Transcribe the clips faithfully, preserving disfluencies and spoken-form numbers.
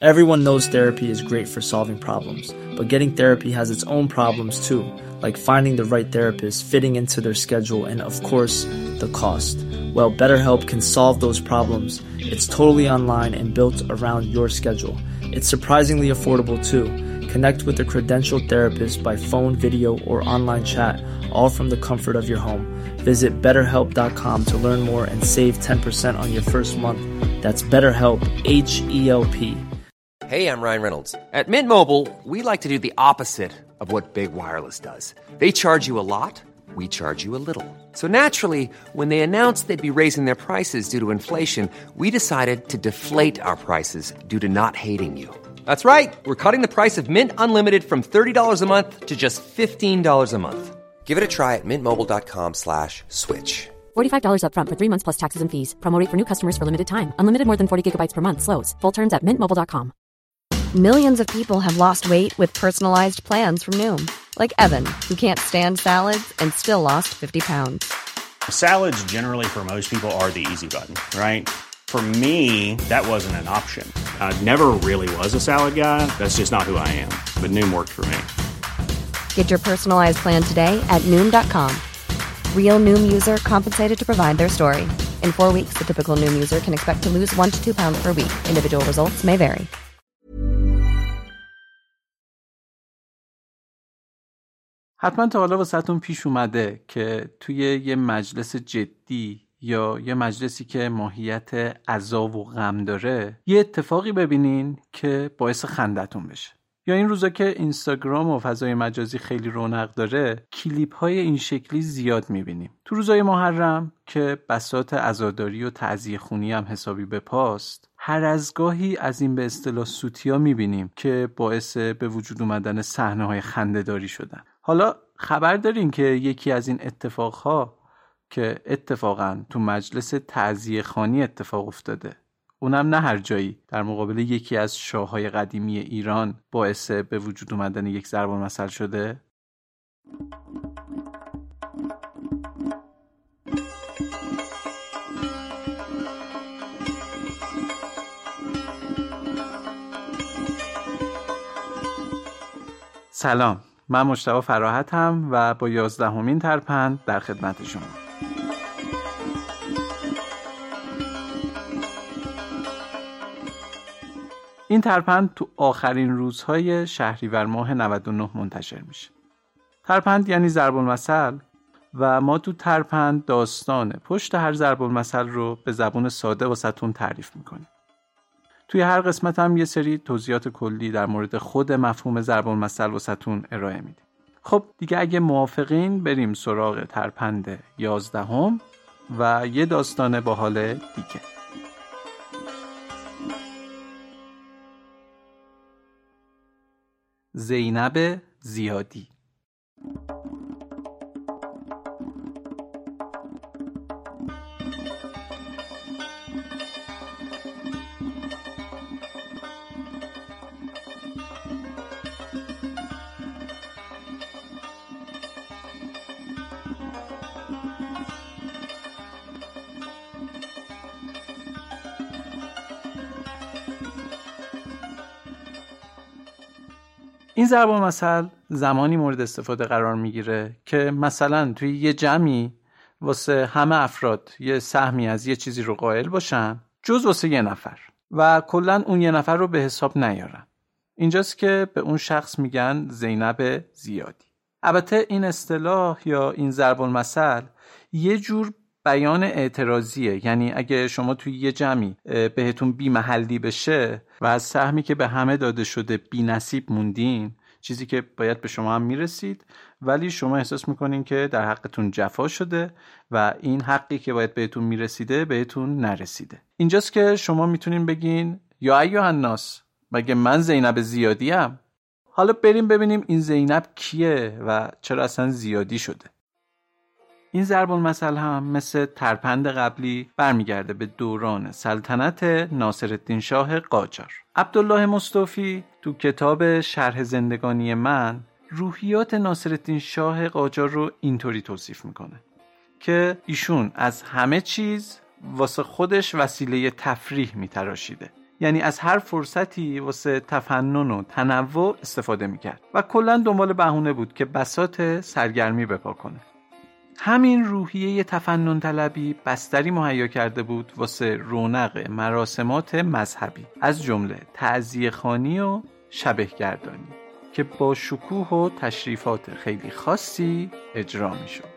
Everyone knows therapy is great for solving problems, but getting therapy has its own problems too, like finding the right therapist, fitting into their schedule, and of course, the cost. Well, BetterHelp can solve those problems. It's totally online and built around your schedule. It's surprisingly affordable too. Connect with a credentialed therapist by phone, video, or online chat, all from the comfort of your home. Visit better help dot com to learn more and save ten percent on your first month. That's BetterHelp, H E L P. Hey, I'm Ryan Reynolds. At Mint Mobile, we like to do the opposite of what Big Wireless does. They charge you a lot, we charge you a little. So naturally, when they announced they'd be raising their prices due to inflation, we decided to deflate our prices due to not hating you. That's right. We're cutting the price of Mint Unlimited from thirty dollars a month to just fifteen dollars a month. Give it a try at mintmobile.com slash switch. forty-five dollars up front for three months plus taxes and fees. Promo rate for new customers for limited time. Unlimited more than forty gigabytes per month. Slows full terms at mint mobile dot com. Millions of people have lost weight with personalized plans from Noom. Like Evan, who can't stand salads and still lost fifty pounds. Salads generally for most people are the easy button, right? For me, that wasn't an option. I never really was a salad guy. That's just not who I am. But Noom worked for me. Get your personalized plan today at noom dot com. Real Noom user compensated to provide their story. In four weeks, the typical Noom user can expect to lose one to two pounds per week. Individual results may vary. حتما تا حالا واسهتون پیش اومده که توی یه مجلس جدی یا یه مجلسی که ماهیت عزا و غم داره یه اتفاقی ببینین که باعث خندتون بشه. یا این روزا که اینستاگرام و فضای مجازی خیلی رونق داره کلیپ های این شکلی زیاد میبینیم. تو روزای محرم که بساط عزاداری و تعزیه خونی هم حسابی بپاست، هر از گاهی از این به اصطلاح سوتیا میبینیم که باعث به وجود اومدن صحنه های خنده‌داری شدن. حالا خبر دارین که یکی از این اتفاقها که اتفاقاً تو مجلس تعزیه خانی اتفاق افتاده، اونم نه هر جایی، در مقابل یکی از شاه‌های قدیمی ایران باعث به وجود اومدن یک ضرب المثل شده؟ سلام، من مجتبی فراحتم و با یازدهمین ترپند در خدمت شما. این ترپند تو آخرین روزهای شهریور ماه نود و نه منتشر میشه. ترپند یعنی ضرب المثل و ما تو ترپند داستان پشت هر ضرب المثل رو به زبان ساده واسهتون تعریف میکنیم. توی هر قسمت هم یه سری توضیحات کلی در مورد خود مفهوم ضرب المثل واسهتون ارائه میدیم. خب دیگه اگه موافقین بریم سراغ ترپند یازدهم و یه داستان باحال دیگه. زینب زیادی. این ضرب المثل زمانی مورد استفاده قرار میگیره که مثلا توی یه جمعی واسه همه افراد یه سهمی از یه چیزی رو قائل باشن جز واسه یه نفر و کلاً اون یه نفر رو به حساب نیارن. اینجاست که به اون شخص میگن زینب زیادی. البته این اصطلاح یا این ضرب المثل یه جور بیان اعتراضیه، یعنی اگه شما توی یه جمعی بهتون بی محلی بشه و از سهمی که به همه داده شده بی نصیب موندین، چیزی که باید به شما هم میرسید، ولی شما احساس میکنین که در حقتون جفا شده و این حقی که باید بهتون میرسیده بهتون نرسیده. اینجاست که شما میتونین بگین یا ایها الناس، مگه من زینب زیادیم؟ حالا بریم ببینیم این زینب کیه و چرا اصلا زیادی شده. این ضرب المثل هم مثل ترپند قبلی برمیگرده به دوران سلطنت ناصرالدین شاه قاجار. عبدالله مصطفی تو کتاب شرح زندگانی من روحیات ناصرالدین شاه قاجار رو اینطوری توصیف میکنه که ایشون از همه چیز واسه خودش وسیله تفریح میتراشیده. یعنی از هر فرصتی واسه تفنن و تنوع استفاده میکرد و کلاً دنبال بهونه بود که بساط سرگرمی بپا کنه. همین روحیه تفنن طلبی بستری مهیا کرده بود واسه رونق مراسمات مذهبی، از جمله تعزیه خوانی و شبهگردانی که با شکوه و تشریفات خیلی خاصی اجرا میشد.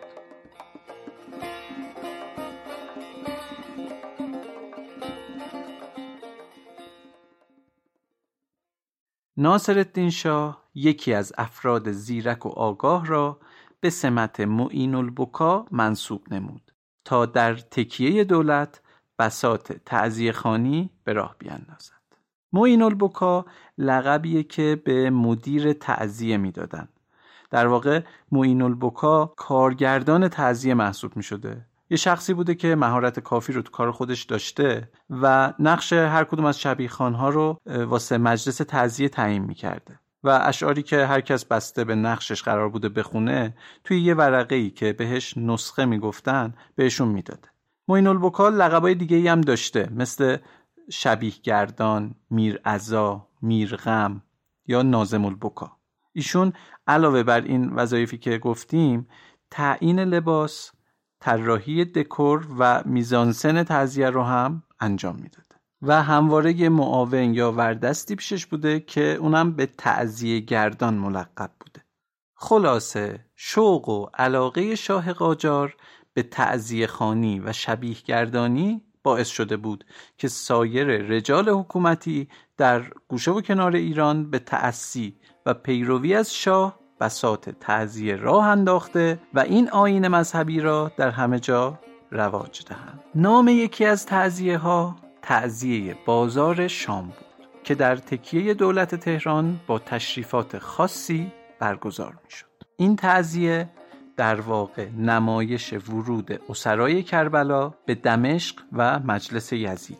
ناصرالدین شاه یکی از افراد زیرک و آگاه را به سمت معین البکا منصوب نمود تا در تکیه دولت بساط تعزیه خوانی به راه بیاندازد. معین البکا لقبیه که به مدیر تعزیه میدادن. در واقع معین البکا کارگردان تعزیه محسوب می شده. یه شخصی بوده که مهارت کافی رو تو کار خودش داشته و نقش هر کدوم از شبیخوان‌ها رو واسه مجلس تعزیه تعیین می‌کرده و اشعاری که هر کس بسته به نقشش قرار بوده بخونه توی یه ورقه‌ای که بهش نسخه میگفتن بهشون میداده. معین البکا لقبای دیگه‌ای هم داشته، مثل شبیهگردان، میرعزا، میرغم یا ناظم البکا. ایشون علاوه بر این وظایفی که گفتیم، تعیین لباس، طراحی دکور و میزانسن تعزیه رو هم انجام میداده و همواره یه معاون یا وردستی پیشش بوده که اونم به تعزیه گردان ملقب بوده. خلاصه شوق و علاقه شاه قاجار به تعزیه خوانی و شبیه گردانی باعث شده بود که سایر رجال حکومتی در گوشه و کنار ایران به تأسی و پیروی از شاه بساط تعزیه راه انداخته و این آیین مذهبی را در همه جا رواج دهند. نام یکی از تعزیه ها تعزیه بازار شام بود که در تکیه دولت تهران با تشریفات خاصی برگزار می شد. این تعزیه در واقع نمایش ورود اسرای کربلا به دمشق و مجلس یزید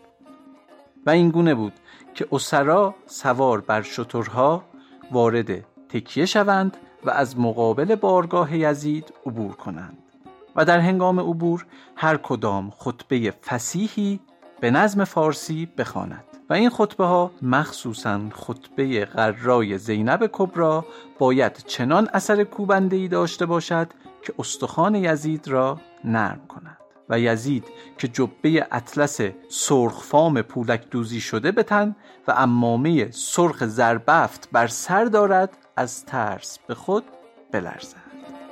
و این گونه بود که اسرا سوار بر شترها وارد تکیه شوند و از مقابل بارگاه یزید عبور کنند و در هنگام عبور هر کدام خطبه فصیحی به نظم فارسی بخواند و این خطبه ها مخصوصاً خطبه غرای زینب کبری باید چنان اثر کوبنده‌ای داشته باشد که استخوان یزید را نرم کند و یزید که جبه اطلس سرخفام پولک دوزی شده به تن و عمامه سرخ زربفت بر سر دارد از ترس به خود بلرزد.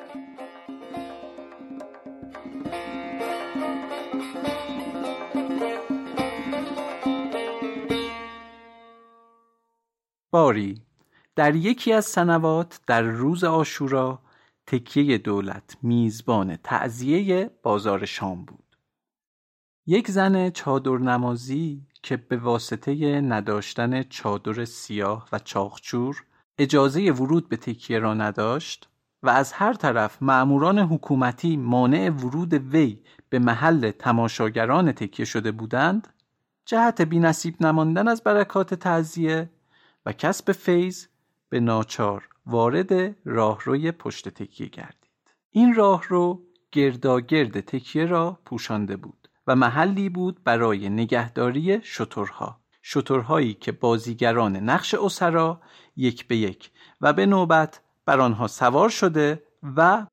باری در یکی از سنوات در روز عاشورا تکیه دولت میزبان تعزیه بازار شام بود. یک زن چادر نمازی که به واسطه نداشتن چادر سیاه و چاقچور اجازه ورود به تکیه را نداشت و از هر طرف مأموران حکومتی مانع ورود وی به محل تماشاگران تکیه شده بودند، جهت بی نصیب نماندن از برکات تعزیه و کسب فیض به ناچار وارد راهروی پشت تکیه گردید. این راهرو گرداگرد تکیه را پوشانده بود و محلی بود برای نگهداری شترها، شترهایی که بازیگران نقش اسرا یک به یک و به نوبت بر آنها سوار شده و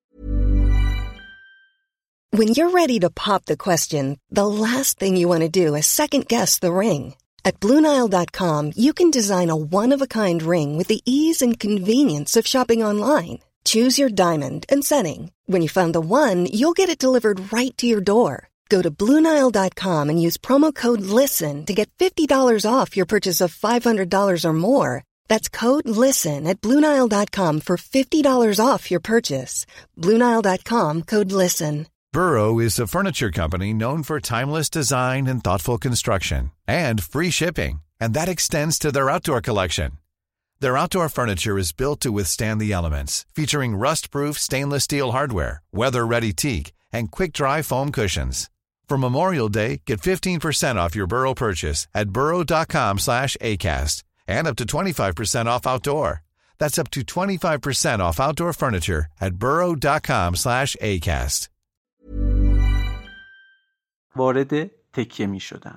When you're ready to pop the question, the last thing you want to do is second guess the ring. At Blue Nile dot com, you can design a one-of-a-kind ring with the ease and convenience of shopping online. Choose your diamond and setting. When you find the one, you'll get it delivered right to your door. Go to Blue Nile dot com and use promo code LISTEN to get fifty dollars off your purchase of five hundred dollars or more. That's code LISTEN at Blue Nile dot com for fifty dollars off your purchase. Blue Nile dot com, code LISTEN. Burrow is a furniture company known for timeless design and thoughtful construction, and free shipping, and that extends to their outdoor collection. Their outdoor furniture is built to withstand the elements, featuring rust-proof stainless steel hardware, weather-ready teak, and quick-dry foam cushions. For Memorial Day, get fifteen percent off your Burrow purchase at burrow dot com slash acast, and up to twenty-five percent off outdoor. That's up to twenty-five percent off outdoor furniture at burrow dot com slash acast. وارد تکیه می شدند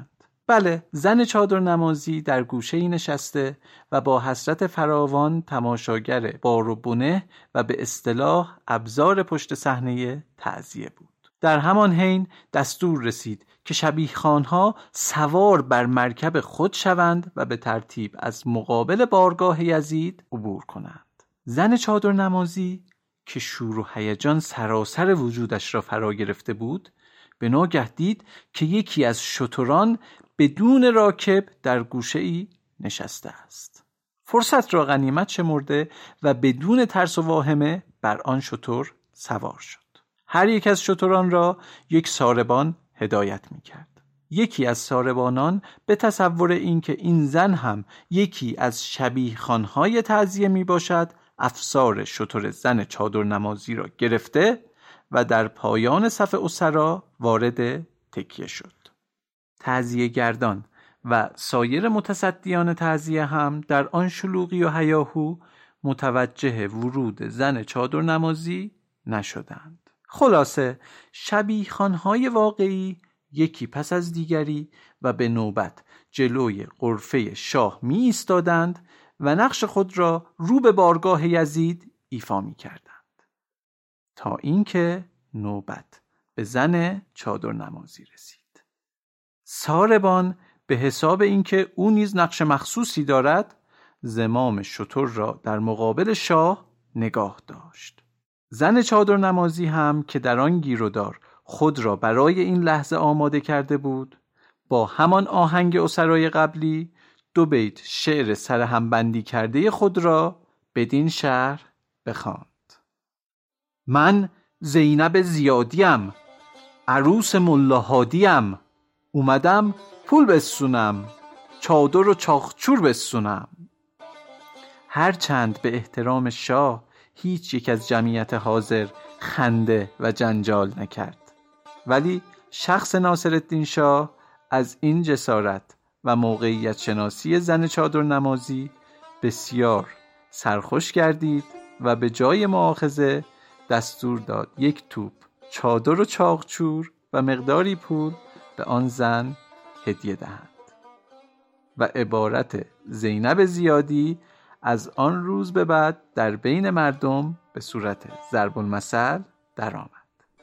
بله، زن چادر نمازی در گوشه‌ای نشسته و با حسرت فراوان تماشاگر بار و بنه و به اصطلاح ابزار پشت صحنه تعزیه بود. در همان حین دستور رسید که شبیخوانها سوار بر مرکب خود شوند و به ترتیب از مقابل بارگاه یزید عبور کنند. زن چادر نمازی که شور و هیجان سراسر وجودش را فرا گرفته بود، به ناگه دید که یکی از شتران بدون راکب در گوشه‌ای نشسته است. فرصت را غنیمت شمرده و بدون ترس و واهمه بر آن شتر سوار شد. هر یک از شتران را یک ساربان هدایت می‌کرد. یکی از ساربانان به تصور اینکه این زن هم یکی از شبیخوان‌های تعزیه میباشد، افسار شتر زن چادر نمازی را گرفته و در پایان صف اسرا وارد تکیه شد. تعزیه گردان و سایر متصدیان تعزیه هم در آن شلوغی و هیاهو متوجه ورود زن چادر نمازی نشدند. خلاصه شبیخوان‌های واقعی یکی پس از دیگری و به نوبت جلوی غرفه شاه می ایستادند و نقش خود را رو به بارگاه یزید ایفا می کردند تا اینکه نوبت به زن چادر نمازی رسید. ساربان به حساب اینکه او نیز نقش مخصوصی دارد، زمام شتر را در مقابل شاه نگاه داشت. زن چادر نمازی هم که در آن گیر و دار خود را برای این لحظه آماده کرده بود، با همان آهنگ اسرای قبلی دو بیت شعر سرهم بندی کرده خود را بدین شعر بخواند: من زینب زیادیم، عروس ملا هادیم، اومدم پول بسونم، چادر و چاخچور بسونم. هرچند به احترام شاه هیچ یک از جمعیت حاضر خنده و جنجال نکرد، ولی شخص ناصرالدین شاه از این جسارت و موقعیت شناسی زن چادر نمازی بسیار سرخوش گردید و به جای مؤاخذه دستور داد یک توپ چادر و چاقچور و مقداری پول به آن زن هدیه دهند و عبارت زینب زیادی از آن روز به بعد در بین مردم به صورت ضرب المثل در آمد.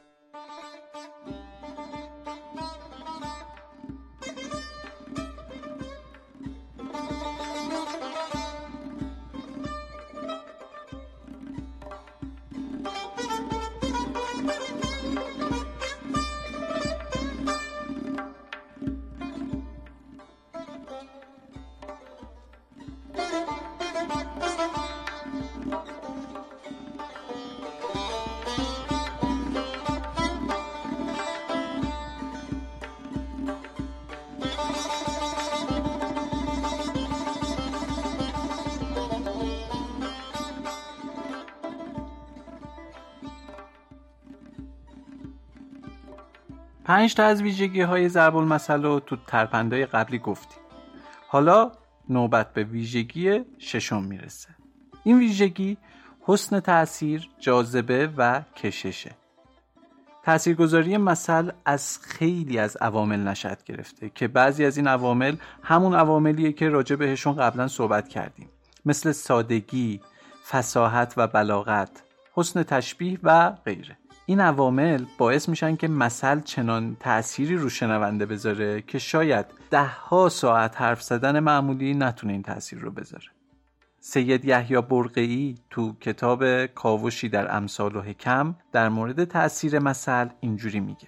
پنج تا از ویژگی های ضرب المثل رو تو ترپندای قبلی گفتیم. حالا نوبت به ویژگی ششم میرسه. این ویژگی حسن تأثیر، جاذبه و کششه. تأثیرگذاری مثل از خیلی از عوامل نشأت گرفته که بعضی از این عوامل همون عواملیه که راجع بهشون قبلا صحبت کردیم، مثل سادگی، فصاحت و بلاغت، حسن تشبیه و غیره. این عوامل باعث میشن که مثل چنان تأثیری رو شنونده بذاره که شاید ده ها ساعت حرف زدن معمولی نتونه این تأثیر رو بذاره. سید یحیی برقعی تو کتاب کاوشی در امثال و حکم در مورد تأثیر مثل اینجوری میگه: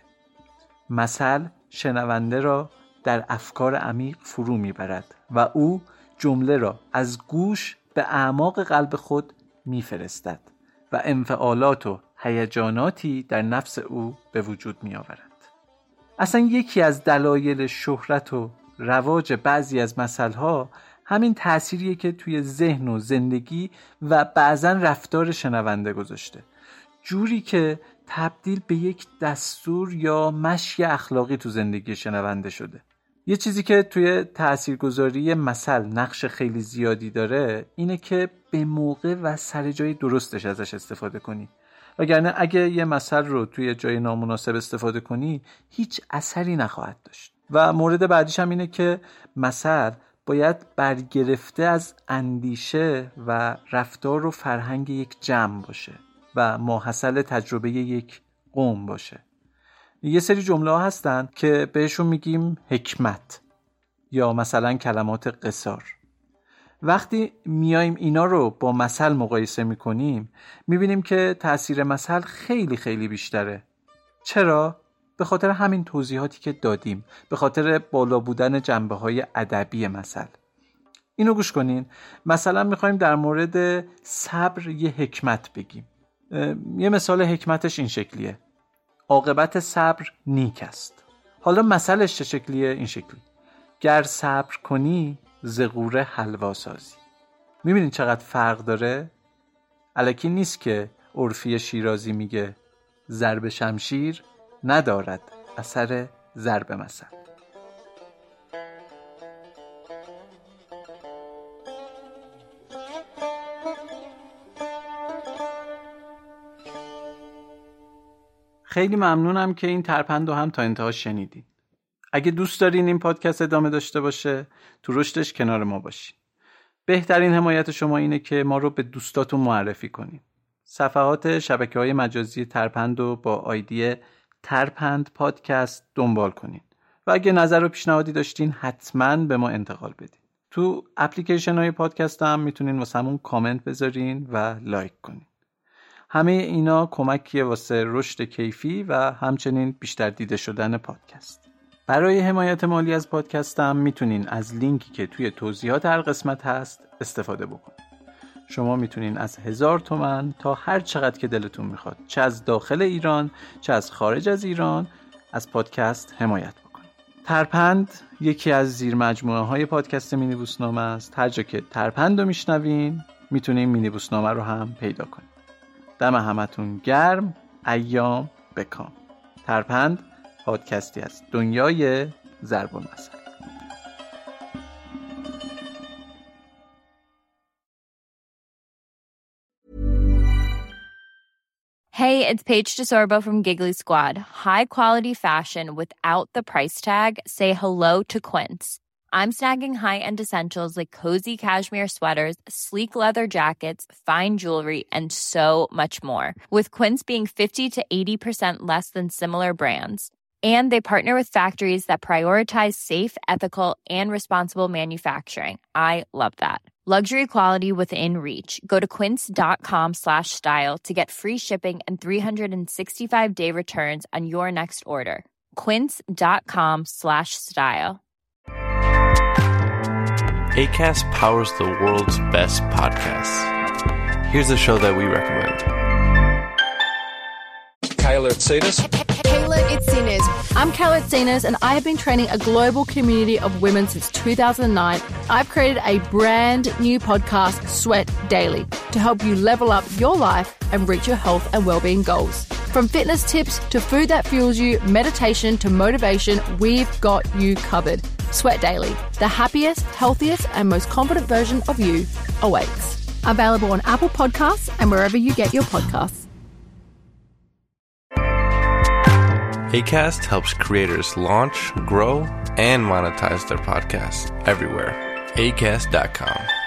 مثل شنونده را در افکار عمیق فرو میبرد و او جمله را از گوش به اعماق قلب خود میفرستد و انفعالات و هیجاناتی در نفس او به وجود می آورد. اصلا یکی از دلایل شهرت و رواج بعضی از مثلها همین تأثیریه که توی ذهن و زندگی و بعضا رفتار شنونده گذاشته، جوری که تبدیل به یک دستور یا مشی اخلاقی تو زندگی شنونده شده. یه چیزی که توی تاثیرگذاری مثل نقش خیلی زیادی داره اینه که به موقع و سر جای درستش ازش استفاده کنی، وگرنه اگه یه مثل رو توی جای نامناسب استفاده کنی هیچ اثری نخواهد داشت. و مورد بعدیش هم اینه که مثل باید برگرفته از اندیشه و رفتار و فرهنگ یک جمع باشه و ماحصل تجربه یک قوم باشه. یه سری جمله ها هستن که بهشون میگیم حکمت یا مثلا کلمات قصار. وقتی میایم اینا رو با مثل مقایسه میکنیم میبینیم که تأثیر مثل خیلی خیلی بیشتره. چرا؟ به خاطر همین توضیحاتی که دادیم، به خاطر بالا بودن جنبه های ادبی مثل. اینو گوش کنین. مثلا میخوایم در مورد صبر یه حکمت بگیم. یه مثال حکمتش این شکلیه: عاقبت صبر نیک است. حالا مثلش چه شکلیه؟ این شکلی: گر صبر کنی ز غوره حلوا سازی. میبینین چقدر فرق داره؟ الکی نیست که عرفی شیرازی میگه ضرب شمشیر ندارد اثر ضرب مثل. خیلی ممنونم که این ترپند رو هم تا انتها شنیدین. اگه دوست دارین این پادکست ادامه داشته باشه، تو رشدش کنار ما باشین. بهترین حمایت شما اینه که ما رو به دوستاتون معرفی کنین. صفحات شبکه‌های مجازی ترپند رو با آیدی ترپند پادکست دنبال کنین و اگه نظر و پیشنهادی داشتین حتما به ما انتقال بدین. تو اپلیکیشن های پادکست هم میتونین واسه همون کامنت بذارین و لایک کنین. همه اینا کمکیه واسه رشد کیفی و همچنین بیشتر دیده شدن پادکست. برای حمایت مالی از پادکستم میتونین از لینکی که توی توضیحات هر قسمت هست استفاده بکنین. شما میتونین از هزار تومن تا هر چقدر که دلتون میخواد، چه از داخل ایران چه از خارج از ایران، از پادکست حمایت بکنین. ترپند یکی از زیر مجموعه های پادکست مینیبوسنامه است. هر جا که ترپند رو میشنوین میتونین مینیبوسنامه رو هم پیدا کنین. دم همتون گرم، ایام بکام. ترپند پادکستی از دنیای ضرب المثل. Hey, it's Paige DeSorbo from Giggly Squad. High quality fashion without the price tag. Say hello to Quince. I'm snagging high-end essentials like cozy cashmere sweaters, sleek leather jackets, fine jewelry, and so much more. With Quince being fifty to eighty percent less than similar brands. And they partner with factories that prioritize safe, ethical, and responsible manufacturing. I love that. Luxury quality within reach. Go to quince.com slash style to get free shipping and three sixty-five day returns on your next order. Quince.com slash style. Acast powers the world's best podcasts. Here's a show that we recommend. Kayla Itsinas. Kayla Itsinas. I'm Kayla Itsinas, and I have been training a global community of women since two thousand nine. I've created a brand new podcast, Sweat Daily, to help you level up your life and reach your health and well-being goals. From fitness tips to food that fuels you, meditation to motivation, we've got you covered. Sweat Daily, the happiest, healthiest, and most confident version of you awaits. Available on Apple Podcasts and wherever you get your podcasts. Acast helps creators launch, grow, and monetize their podcasts everywhere. acast dot com.